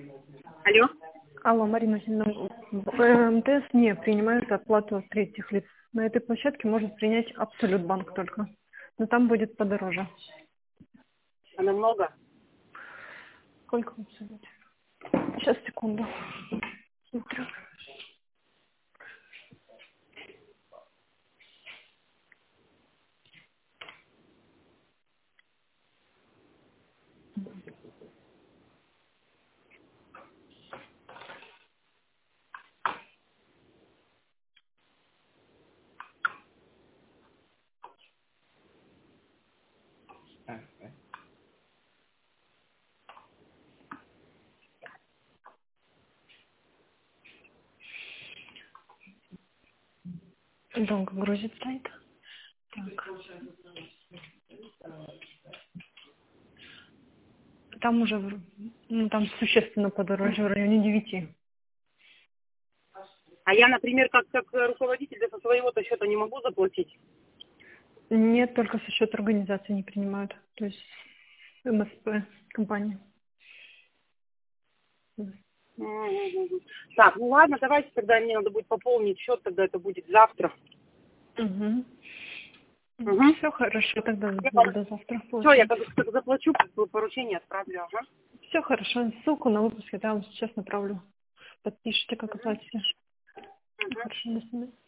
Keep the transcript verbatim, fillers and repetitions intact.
Алло. Алло, Марина Васильевна, МТС не принимает оплату от третьих лиц. На этой площадке может принять Абсолют банк только. Но там будет подороже. А намного? Сколько в Абсолюте? Сейчас, секунду. Смотрю. Долго грузит сайт. Так. Там уже, в- ну, там существенно подороже, в районе девяти. А я, например, как, как руководитель со своего-то счета не могу заплатить? Нет, только со счета организации не принимают. То есть МСП компания. Мгм. Так, ну ладно, давайте тогда мне надо будет пополнить счет, тогда это будет завтра. Угу. Угу. Все хорошо, тогда Все, до завтра я получается. как, как заплачу, поручение отправлю. Ага. Все хорошо. Ссылку на выпуск я вам сейчас направлю. Подпишите, как Мгм. оплатите. Мгм. Хорошо, до свидания.